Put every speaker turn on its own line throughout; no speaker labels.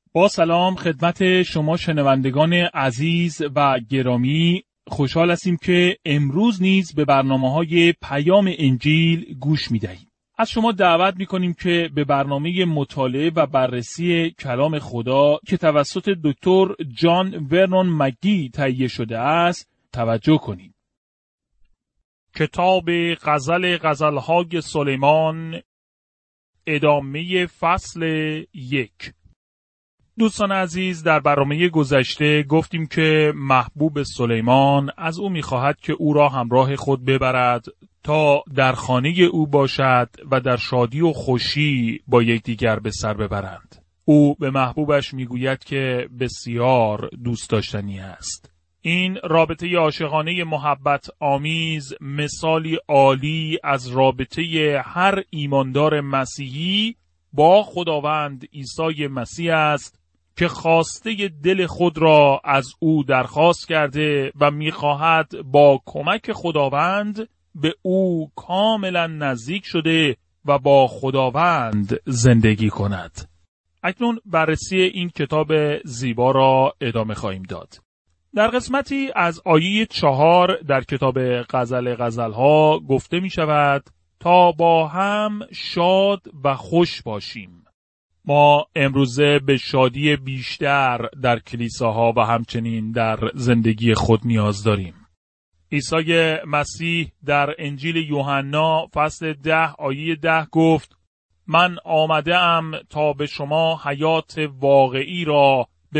با سلام خدمت شما شنوندگان عزیز و گرامی، خوشحال هستیم که امروز نیز به برنامه‌های پیام انجیل گوش می‌دهید. از شما دعوت می‌کنیم که به برنامه مطالعه و بررسی کلام خدا که توسط دکتر جان ورنون مگی تهیه شده است توجه کنید. کتاب غزل‌های سلیمان، ادامه فصل 1. دوستان عزیز، در برنامه گذشته گفتیم که محبوب سلیمان از او می‌خواهد که او را همراه خود ببرد تا در خانه او باشد و در شادی و خوشی با یکدیگر به سر ببرند. او به محبوبش میگوید که بسیار دوست داشتنی است. این رابطه عاشقانه محبت آمیز مثالی عالی از رابطه هر ایماندار مسیحی با خداوند عیسی مسیح است که خواسته دل خود را از او درخواست کرده و می‌خواهد با کمک خداوند به او کاملا نزدیک شده و با خداوند زندگی کند. اکنون بررسی این کتاب زیبا را ادامه خواهیم داد. در قسمتی از آیه 4 در کتاب غزل‌ها گفته می شود تا با هم شاد و خوش باشیم. ما امروزه به شادی بیشتر در کلیساها و همچنین در زندگی خود نیاز داریم. عیسی مسیح در انجیل یوحنا فصل 10 آیه 10 گفت: من آمده‌ام تا به حیات واقعی را به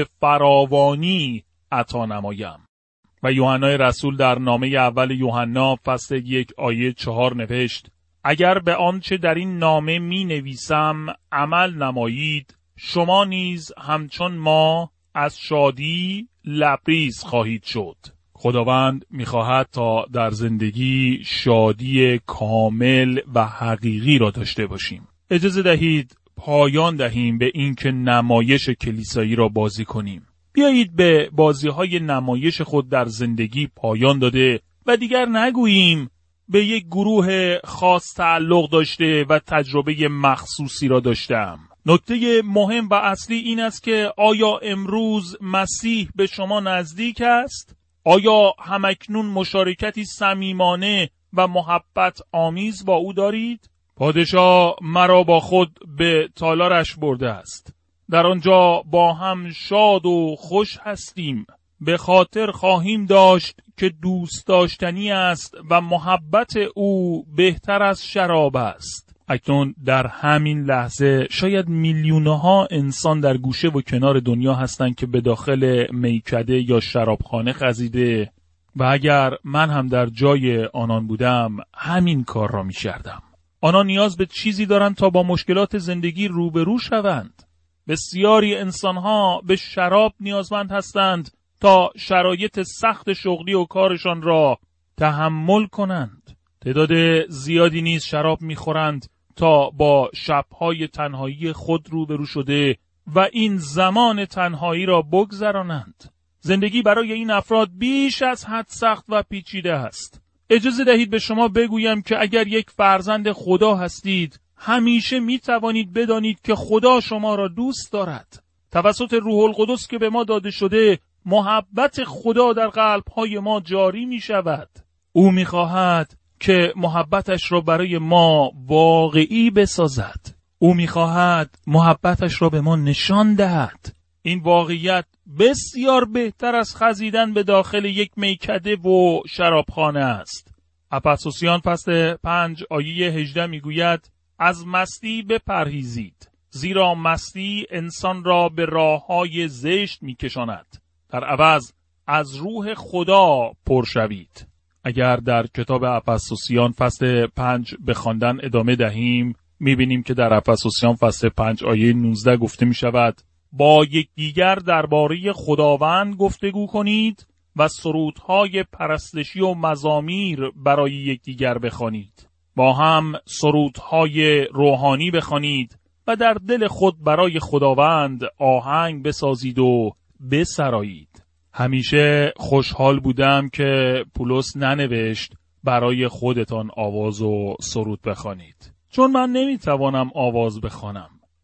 فراوانی عطا نمایم. و یوحنای رسول در نامه اول یوحنا فصل 1 آیه 4 نوشت: اگر به آنچه در این نامه می نویسم عمل نمایید، شما نیز همچون ما از شادی لبریز خواهید شد. خداوند می خواهد تا در زندگی شادی کامل و حقیقی را داشته باشیم. اجازه دهید پایان دهیم به این که نمایش کلیسایی را بازی کنیم. بیایید به بازی‌های نمایش خود در زندگی پایان داده و دیگر نگوییم به یک گروه خاص تعلق داشته و تجربه مخصوصی را داشتم. نکته مهم و اصلی این است که آیا امروز مسیح به شما نزدیک است؟ آیا همکنون مشارکتی صمیمانه و محبت آمیز با او دارید؟ پادشاه مرا با خود به تالارش برده است. در آنجا با هم شاد و خوش هستیم. به خاطر خواهیم داشت که دوست داشتنی است و محبت او بهتر از شراب است. اکنون در همین لحظه شاید میلیونها انسان در گوشه و کنار دنیا هستند که به داخل میکده یا شرابخانه خزیده و اگر من هم در جای آنان بودم همین کار را می‌کردم. آنان نیاز به چیزی دارند تا با مشکلات زندگی روبرو شوند. بسیاری انسانها به شراب نیازمند هستند تا شرایط سخت شغلی و کارشان را تحمل کنند. تعداد زیادی نیز شراب می‌خورند تا با شب‌های تنهایی خود روبرو شده و این زمان تنهایی را بگذرانند. زندگی برای این افراد بیش از حد سخت و پیچیده است. اجازه دهید به شما بگویم که اگر یک فرزند خدا هستید، همیشه می توانید بدانید که خدا شما را دوست دارد. توسط روح القدس که به ما داده شده، محبت خدا در قلب‌های ما جاری می شود. او می خواهد که محبتش را برای ما واقعی بسازد. او می خواهد محبتش را به ما نشان دهد. این واقعیت بسیار بهتر از خزیدن به داخل یک میکده و شرابخانه است. افسوسیان فصل 5 آیه 18 می گوید: از مستی بپرهیزید، زیرا مستی انسان را به راه‌های زشت می‌کشاند. در عوض از روح خدا پر شوید. اگر در کتاب افسوسیان فصل 5 به خواندن ادامه دهیم، می‌بینیم که در افسوسیان فصل 5 آیه 19 گفته می‌شود: با یکدیگر درباره خداوند گفتگو کنید و سرودهای پرستشی و مزامیر برای یکدیگر بخوانید. با هم سرودهای روحانی بخوانید و در دل خود برای خداوند آهنگ بسازید و بسرایید. همیشه خوشحال بودم که پولس ننوشت برای خودتان آواز و سرود بخوانید، چون من نمیتوانم آواز بخوانم.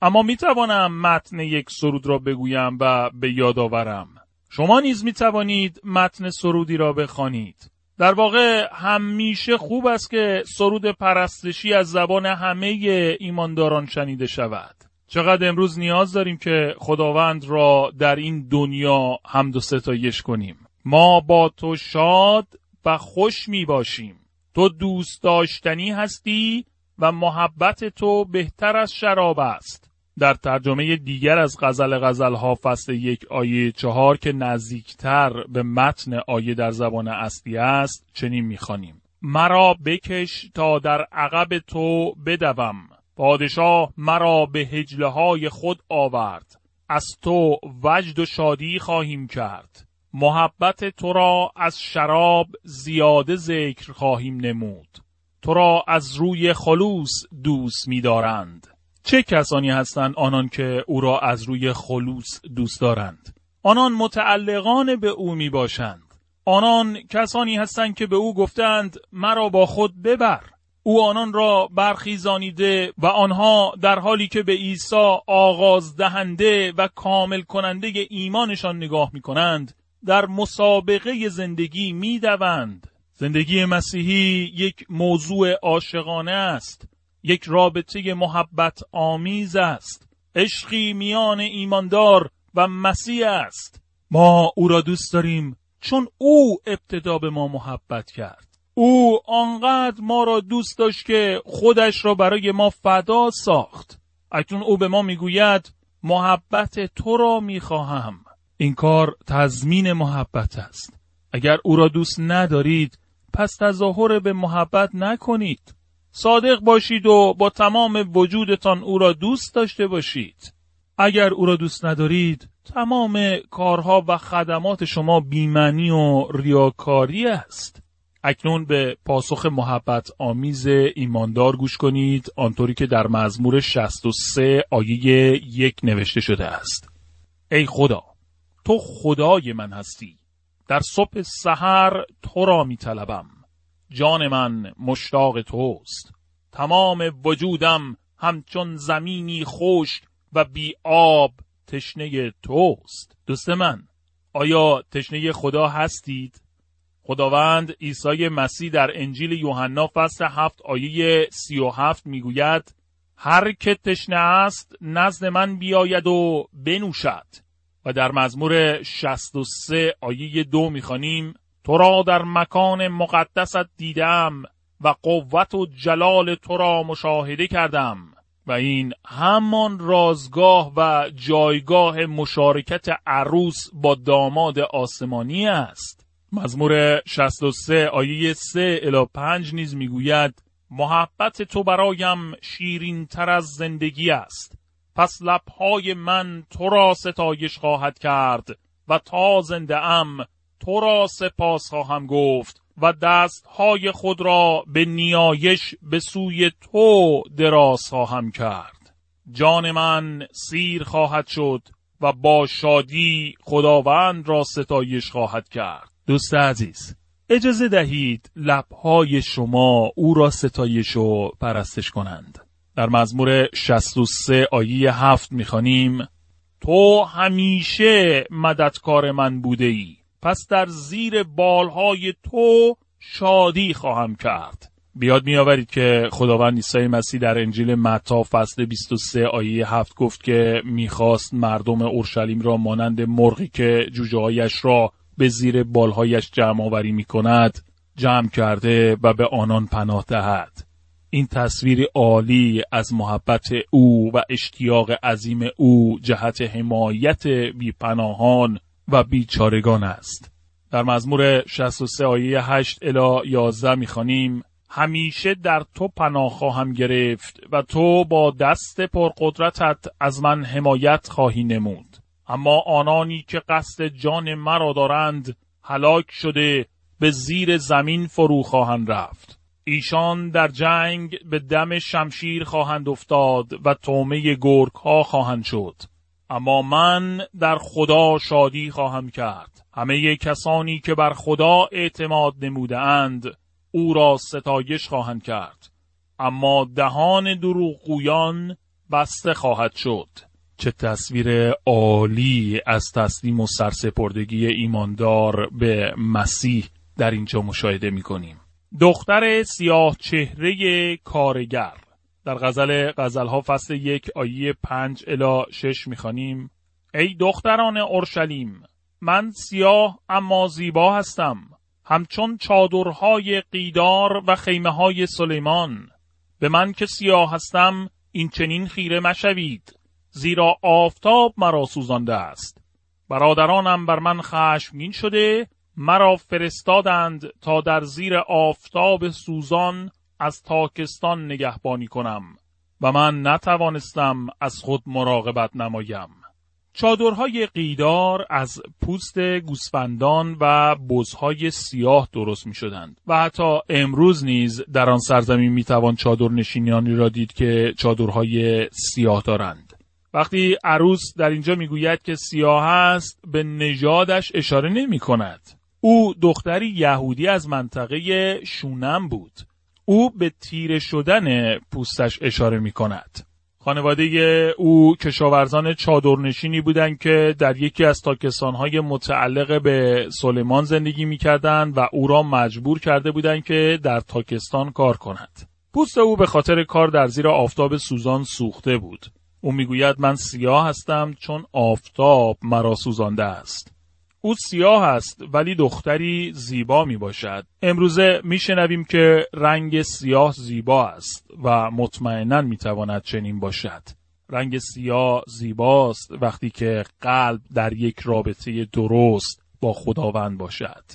اما میتوانم متن یک سرود را بگویم و به یاد آورم. شما نیز میتوانید متن سرودی را بخوانید. در واقع همیشه خوب است که سرود پرستشی از زبان همه ایمانداران شنیده شود. چقدر امروز نیاز داریم که خداوند را در این دنیا حمد و ستایش کنیم. ما با تو شاد و خوش می باشیم. تو دوست داشتنی هستی و محبت تو بهتر از شراب است. در ترجمه دیگر از غزلها فصل 1 آیه 4 که نزدیکتر به متن آیه در زبان اصلی است چنین می‌خوانیم: مرا بکش تا در عقب تو بدوم، پادشاه مرا به حجله‌های خود آورد، از تو وجد و شادی خواهیم کرد، محبت تو را از شراب زیاده ذکر خواهیم نمود، تو را از روی خلوص دوست می‌دارند. چه کسانی هستند آنان که او را از روی خلوص دوست دارند؟ آنان متعلقان به او می باشند. آنان کسانی هستند که به او گفتند مرا با خود ببر. او آنان را برخیزانیده و آنها در حالی که به عیسی آغاز دهنده و کامل کننده ایمانشان نگاه می کنند در مسابقه زندگی می دوند. زندگی مسیحی یک موضوع عاشقانه است. یک رابطه محبت آمیز است. عشقی میان ایماندار و مسیح است. ما او را دوست داریم چون او ابتدا به ما محبت کرد. او آنقدر ما را دوست داشت که خودش را برای ما فدا ساخت. اکنون او به ما میگوید محبت تو را میخواهم. این کار تضمین محبت است. اگر او را دوست ندارید پس تظاهر به محبت نکنید. صادق باشید و با تمام وجودتان او را دوست داشته باشید. اگر او را دوست ندارید تمام کارها و خدمات شما بی‌معنی و ریاکاری است. اکنون به پاسخ محبت آمیز ایماندار گوش کنید، آنطوری که در مزمور 63 آیه 1 نوشته شده است: ای خدا، تو خدای من هستی، در صبح سحر تو را می طلبم. جان من مشتاق توست، تمام وجودم همچون زمینی خشک و بی آب تشنه توست. دوست من، آیا تشنه خدا هستید؟ خداوند عیسی مسیح در انجیل یوحنا فصل 7 آیه 37 میگوید: هر که تشنه است نزد من بیاید و بنوشد. و در مزمور 63 آیه 2 میخوانیم: تو را در مکان مقدست دیدم و قوت و جلال تو را مشاهده کردم. و این همان رازگاه و جایگاه مشارکت عروس با داماد آسمانی است. مزمور 63 آیه 3 الی 5 نیز میگوید: محبت تو برایم شیرین تر از زندگی است، پس لبهای من تو را ستایش خواهد کرد و تا زنده ام تو را سپاس خواهم گفت و دستهای خود را به نیایش به سوی تو دراز خواهم کرد. جان من سیر خواهد شد و با شادی خداوند را ستایش خواهد کرد. دوست عزیز، اجازه دهید لبهای شما او را ستایش و پرستش کنند. در مزمور 63 آیه 7 میخوانیم: تو همیشه مددکار من بوده ای، پس در زیر بالهای تو شادی خواهم کرد. بیاد میآورید که خداوند عیسی مسیح در انجیل متی فصل 23 آیه 7 گفت که میخواست مردم اورشلیم را مانند مرغی که جوجه‌هایش را به زیر بالهایش جمع آوری میکند جمع کرده و به آنان پناه دهد. این تصویر عالی از محبت او و اشتیاق عظیم او جهت حمایت بی‌پناهان و بیچارگان است. در مزمور 63 آیه 8 الی 11 میخوانیم: همیشه در تو پناه خواهم گرفت و تو با دست پرقدرتت از من حمایت خواهی نمود. اما آنانی که قصد جان مرا دارند هلاک شده به زیر زمین فرو خواهند رفت. ایشان در جنگ به دم شمشیر خواهند افتاد و طعمه گرگ ها خواهند شد. اما من در خدا شادی خواهم کرد. همه کسانی که بر خدا اعتماد نموده اند او را ستایش خواهند کرد. اما دهان دروغگویان بسته خواهد شد. چه تصویر عالی از تسلیم و سرسپردگی ایماندار به مسیح در اینجا مشاهده می‌کنیم. دختر سیاه چهره کارگر. در غزل‌ها فصل 1 آیه 5 الی 6 می‌خوانیم: ای دختران اورشلیم، من سیاه اما زیبا هستم، همچون چادرهای قیدار و خیمه‌های سلیمان. به من که سیاه هستم این چنین خیره مشوید، زیرا آفتاب مرا سوزانده است. برادرانم بر من خشمگین شده، مرا فرستادند تا در زیر آفتاب سوزان از تاکستان نگهبانی کنم و من نتوانستم از خود مراقبت نمایم. چادرهای قیدار از پوست گوسفندان و بزهای سیاه درست می شدند و حتی امروز نیز در آن سرزمین می توان چادر نشینیانی را دید که چادرهای سیاه دارند. وقتی عروس در اینجا می گوید که سیاه است، به نژادش اشاره نمی کند. او دختری یهودی از منطقه شونم بود. او به تیره شدن پوستش اشاره می کند. خانواده او کشاورزان چادرنشینی بودند که در یکی از تاکستان‌های متعلق به سلیمان زندگی می‌کردند و او را مجبور کرده بودند که در تاکستان کار کند. پوست او به خاطر کار در زیر آفتاب سوزان سوخته بود. او می‌گوید من سیاه هستم چون آفتاب مرا سوزانده است. او سیاه است ولی دختری زیبا می باشد. امروزه می شنویم که رنگ سیاه زیبا است و مطمئناً می تواند چنین باشد. رنگ سیاه زیباست وقتی که قلب در یک رابطه درست با خداوند باشد.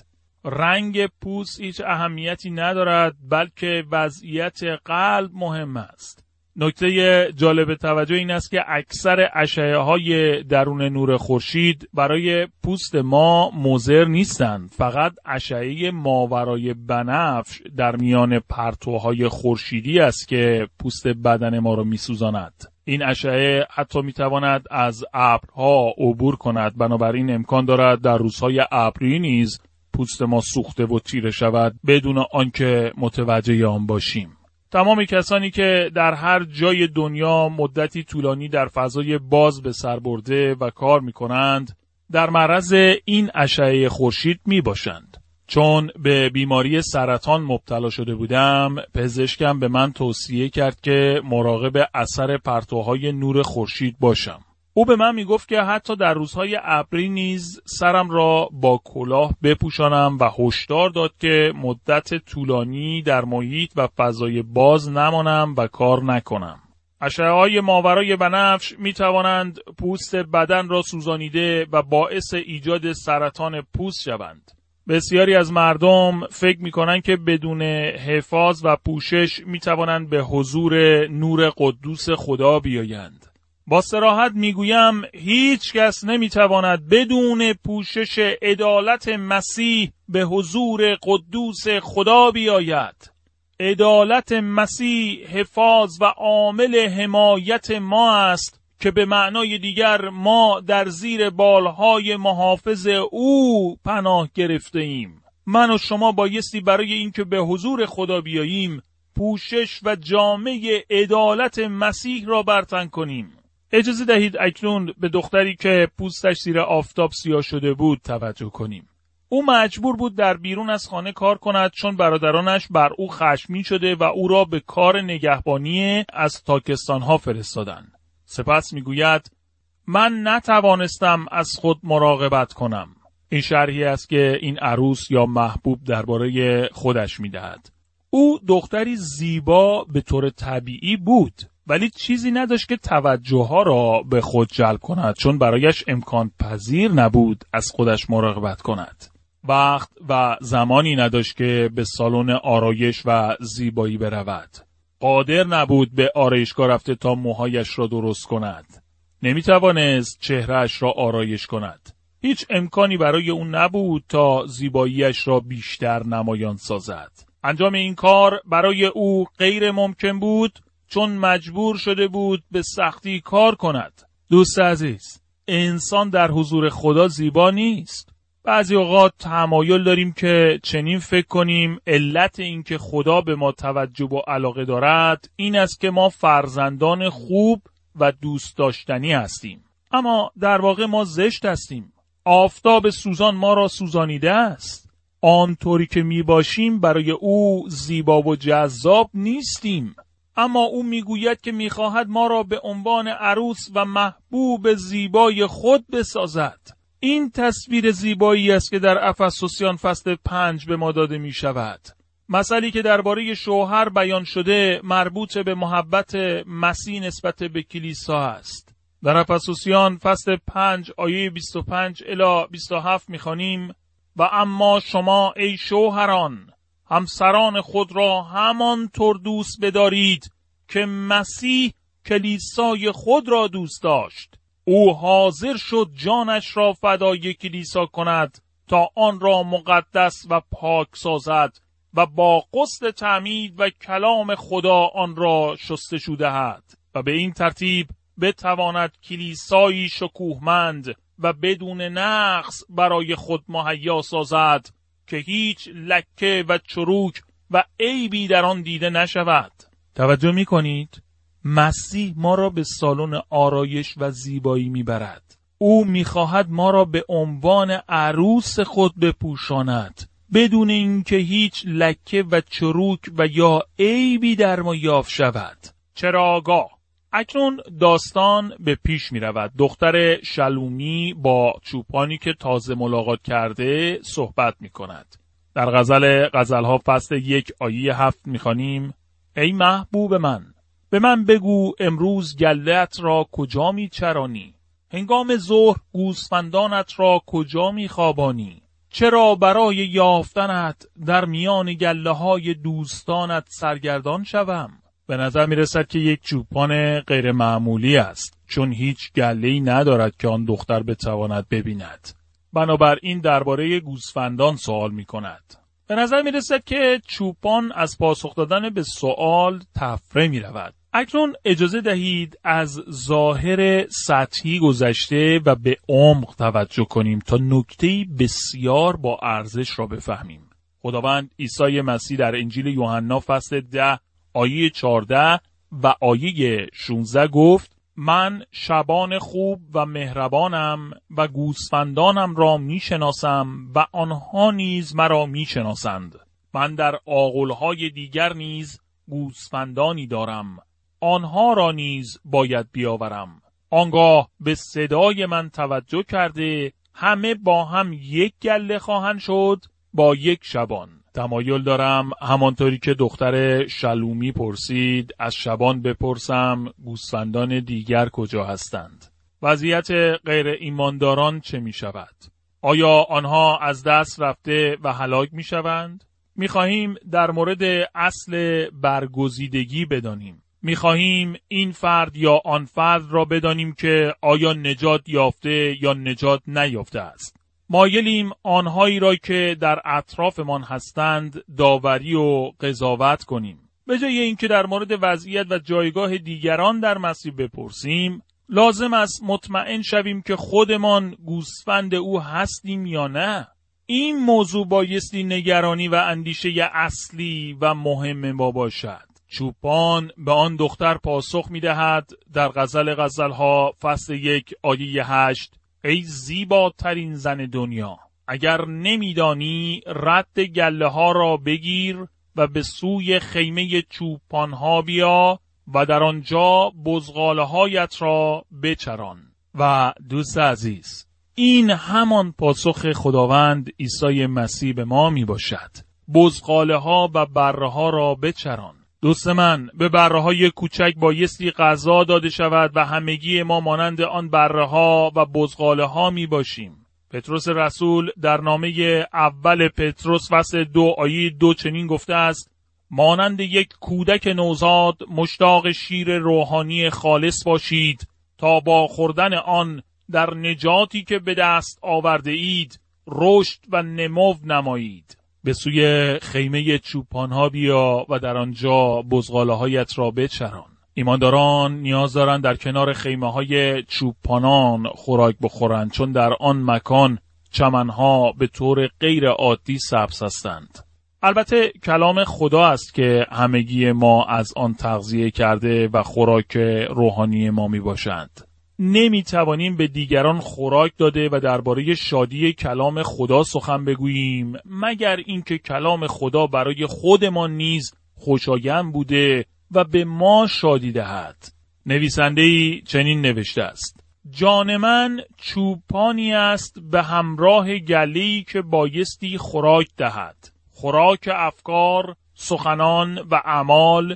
رنگ پوست هیچ اهمیتی ندارد، بلکه وضعیت قلب مهم است. نکته جالب توجه این است که اکثر اشعه‌های درون نور خورشید برای پوست ما مضر نیستند. فقط اشعه ماورای بنفش در میان پرتوهای خورشیدی است که پوست بدن ما را می‌سوزاند. این اشعه حتی می‌تواند از ابرها عبور کند، بنابراین امکان دارد در روزهای ابری نیز پوست ما سوخته و تیره شود بدون آنکه متوجه آن باشیم. تمام کسانی که در هر جای دنیا مدتی طولانی در فضای باز به سر برده و کار می کنند در معرض این اشعه خورشید می باشند. چون به بیماری سرطان مبتلا شده بودم، پزشکم به من توصیه کرد که مراقب اثر پرتوهای نور خورشید باشم. او به من می گفت که حتی در روزهای ابری نیز سرم را با کلاه بپوشانم و هشدار داد که مدت طولانی در محیط و فضای باز نمانم و کار نکنم. اشعه‌های ماورای بنفش می توانند پوست بدن را سوزانیده و باعث ایجاد سرطان پوست شوند. بسیاری از مردم فکر می کنند که بدون حفاظ و پوشش می توانند به حضور نور قدوس خدا بیایند. با صراحت میگویم هیچ کس نمیتواند بدون پوشش عدالت مسیح به حضور قدوس خدا بیاید. عدالت مسیح حفاظ و عامل حمایت ما است که به معنای دیگر ما در زیر بالهای محافظ او پناه گرفته ایم. من و شما بایستی برای اینکه به حضور خدا بیاییم پوشش و جامه عدالت مسیح را برتن کنیم. اجازه دهید اکنون به دختری که پوستش زیر آفتاب سیاه شده بود توجه کنیم. او مجبور بود در بیرون از خانه کار کند چون برادرانش بر او خشمگین شده و او را به کار نگهبانی از تاکستان‌ها فرستادند. سپس میگوید من نتوانستم از خود مراقبت کنم. این شرحی است که این عروس یا محبوب درباره خودش میدهد. او دختری زیبا به طور طبیعی بود، ولی چیزی نداشت که توجه ها را به خود جلب کند چون برایش امکان پذیر نبود از خودش مراقبت کند. وقت و زمانی نداشت که به سالن آرایش و زیبایی برود. قادر نبود به آرایشگاه رفته تا موهایش را درست کند. نمیتوانست چهرهش را آرایش کند. هیچ امکانی برای او نبود تا زیباییش را بیشتر نمایان سازد. انجام این کار برای او غیر ممکن بود چون مجبور شده بود به سختی کار کند. دوست عزیز، انسان در حضور خدا زیبا نیست. بعضی اوقات تمایل داریم که چنین فکر کنیم علت این که خدا به ما توجه و علاقه دارد این است که ما فرزندان خوب و دوست داشتنی هستیم. اما در واقع ما زشت هستیم. آفتاب سوزان ما را سوزانیده است. آنطوری که می باشیم برای او زیبا و جذاب نیستیم. اما او میگوید که میخواهد ما را به عنوان عروس و محبوب زیبای خود بسازد. این تصویر زیبایی است که در افسوسیان فصل 5 به ما داده می شود. مسئله که درباره شوهر بیان شده مربوط به محبت مسیح نسبت به کلیسا است. در افسوسیان فصل 5 آیه 25 الی 27 می‌خوانیم: و اما شما ای شوهران همسران خود را همانطور دوست بدارید که مسیح کلیسای خود را دوست داشت. او حاضر شد جانش را فدای کلیسا کند تا آن را مقدس و پاک سازد و با غسل تعمید و کلام خدا آن را شستشو دهد و به این ترتیب بتواند کلیسایی شکوهمند و بدون نقص برای خود مهیا سازد که هیچ لکه و چروک و عیبی در آن دیده نشود. توجه می کنید؟ مسیح ما را به سالن آرایش و زیبایی می برد. او می خواهد ما را به عنوان عروس خود بپوشاند بدون اینکه هیچ لکه و چروک و یا عیبی در ما یافت شود. چرا آگاه؟ اکنون داستان به پیش می رود. دختر شلومی با چوپانی که تازه ملاقات کرده صحبت می کند. در غزلها فصل 1 آیه 7 می خوانیم: ای محبوب من، به من بگو امروز گله‌ات را کجا می چرانی؟ هنگام ظهر گوسفندانت را کجا می خوابانی؟ چرا برای یافتنت در میان گله‌های دوستانت سرگردان شوم؟ به نظر می رسد که یک چوپان غیر معمولی است، چون هیچ گله‌ای ندارد که آن دختر بتواند ببیند. بنابراین درباره گوسفندان سوال می کند. به نظر می رسد که چوپان از پاسخ دادن به سوال تفره می رود. اکنون اجازه دهید از ظاهر سطحی گذشته و به عمق توجه کنیم تا نکته‌ای بسیار با ارزش را بفهمیم. خداوند عیسی مسیح در انجیل یوحنا فصل 10 آیه 14 و آیه 16 گفت: من شبان خوب و مهربانم و گوسفندانم را میشناسم و آنها نیز مرا میشناسند. من در آغلهای دیگر نیز گوسفندانی دارم، آنها را نیز باید بیاورم. آنگاه به صدای من توجه کرده همه با هم یک گله خواهند شد با یک شبان. تمایل دارم همانطوری که دختر شلومی پرسید از شبان بپرسم گوسفندان دیگر کجا هستند. وضعیت غیر ایمانداران چه می شود؟ آیا آنها از دست رفته و هلاک می شوند؟ می خواهیم در مورد اصل برگزیدگی بدانیم. می خواهیم این فرد یا آن فرد را بدانیم که آیا نجات یافته یا نجات نیافته است. مایلیم آنهایی را که در اطرافمان هستند داوری و قضاوت کنیم. به جای اینکه در مورد وضعیت و جایگاه دیگران در مسیح بپرسیم، لازم است مطمئن شویم که خودمان گوسفند او هستیم یا نه. این موضوع بایستی نگرانی و اندیشه اصلی و مهم ما باشد. چوپان به آن دختر پاسخ می دهد در غزلها فصل 1 آیه 8: ای زیباترین زن دنیا، اگر نمیدانی رد گله ها را بگیر و به سوی خیمه چوپان ها بیا و در آنجا بزغاله هایت را بچران. و دوست عزیز، این همان پاسخ خداوند عیسی مسیح به ما می باشد. بزغاله ها و بره ها را بچران. دوست من، به بره های کوچک بایستی غذا داده شود و همگی ما مانند آن بره ها و بزغاله ها می باشیم. پتروس رسول در نامه اول پتروس فصل 2 آیه 2 چنین گفته است: مانند یک کودک نوزاد مشتاق شیر روحانی خالص باشید تا با خوردن آن در نجاتی که به دست آورده اید رشد و نمو نمایید. به سوی خیمه چوپانها بیا و در آنجا بزغاله هایت را بچران. ایمانداران نیاز دارند در کنار خیمه های چوپانان خوراک بخورند، چون در آن مکان چمنها به طور غیر عادی سبز هستند. البته کلام خدا است که همگی ما از آن تغذیه کرده و خوراک روحانی ما می باشند. نمی توانیم به دیگران خوراک داده و درباره شادی کلام خدا سخن بگوییم مگر اینکه کلام خدا برای خودمان نیز خوشایند بوده و به ما شادی دهد. نویسنده‌ای چنین نوشته است: جان من چوپانی است به همراه گله‌ای که بایستی خوراک دهد. خوراک افکار، سخنان و اعمال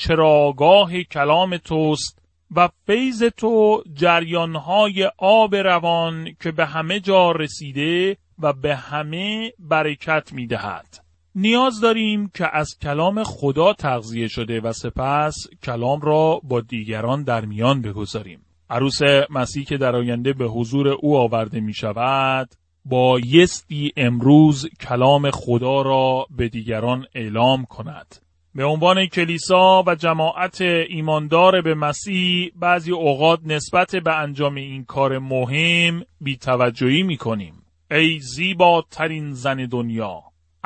چراگاه کلام توست و فیض تو جریانهای آب روان که به همه جا رسیده و به همه برکت می دهد. نیاز داریم که از کلام خدا تغذیه شده و سپس کلام را با دیگران در میان بگذاریم. عروس مسیح که در آینده به حضور او آورده می شود، بایستی امروز کلام خدا را به دیگران اعلام کند. به عنوان کلیسا و جماعت ایماندار به مسیح بعضی اوقات نسبت به انجام این کار مهم بی‌توجهی می‌کنیم. ای زیباترین زن دنیا،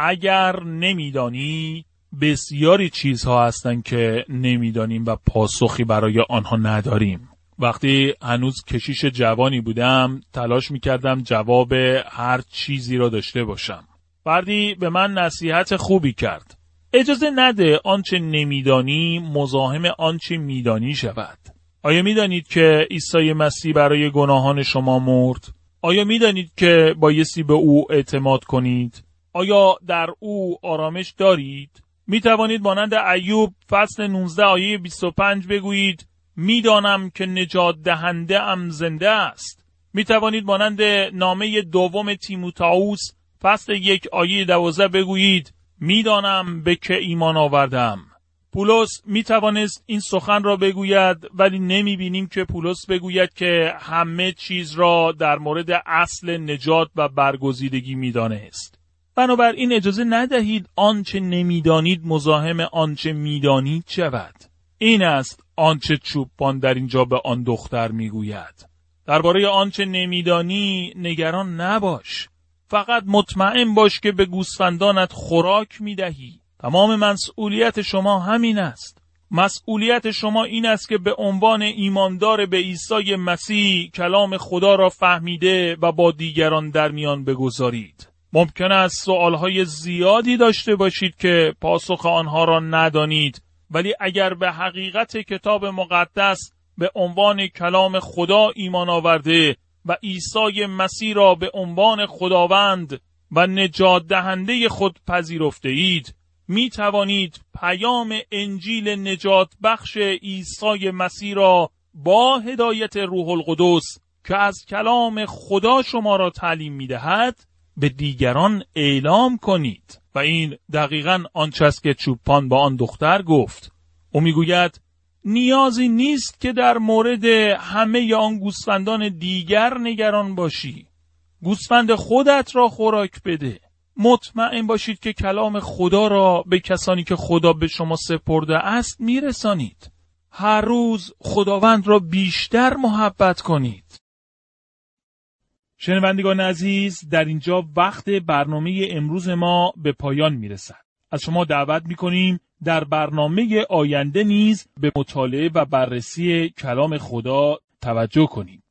اگر نمی‌دانی بسیاری چیزها هستند که نمی‌دانیم و پاسخی برای آنها نداریم. وقتی هنوز کشیش جوانی بودم تلاش می‌کردم جواب هر چیزی را داشته باشم. فردی به من نصیحت خوبی کرد: اجازه نده آنچه نمیدانی مزاحم آنچه میدانی شود. آیا میدانید که عیسی مسیح برای گناهان شما مرد؟ آیا میدانید که بایستی به او اعتماد کنید؟ آیا در او آرامش دارید؟ میتوانید مانند ایوب فصل 19 آیه 25 بگویید: میدانم که نجات دهنده ام زنده است. میتوانید مانند نامه دوم تیموتائوس فصل 1 آیه 12 بگویید: میدانم به که ایمان آوردم. پولس میتوانست این سخن را بگوید، ولی نمیبینیم که پولس بگوید که همه چیز را در مورد اصل نجات و برگزیدگی میدانست. بنابراین اجازه ندهید آنچه نمیدانید مزاحم آنچه میدانید شود. این است آنچه چوپان در اینجا به آن دختر میگوید. درباره آنچه نمیدانی نگران نباش. فقط مطمئن باش که به گوسفندانت خوراک میدهی. تمام مسئولیت شما همین است. مسئولیت شما این است که به عنوان ایماندار به عیسی مسیح کلام خدا را فهمیده و با دیگران در میان بگذارید. ممکن است سوالهای زیادی داشته باشید که پاسخ آنها را ندانید، ولی اگر به حقیقت کتاب مقدس به عنوان کلام خدا ایمان آورده و عیسی مسیح را به عنوان خداوند و نجات دهنده خود پذیرفته اید، می توانید پیام انجیل نجات بخش عیسی مسیح را با هدایت روح القدس که از کلام خدا شما را تعلیم می دهد به دیگران اعلام کنید. و این دقیقاً آنچه است که چوپان با آن دختر گفت. او می گوید نیازی نیست که در مورد همه آن گوسفندان دیگر نگران باشی. گوسفند خودت را خوراک بده. مطمئن باشید که کلام خدا را به کسانی که خدا به شما سپرده است میرسانید. هر روز خداوند را بیشتر محبت کنید. شنوندگان عزیز، در اینجا وقت برنامه امروز ما به پایان میرسد. از شما دعوت میکنیم در برنامه آینده نیز به مطالعه و بررسی کلام خدا توجه کنید.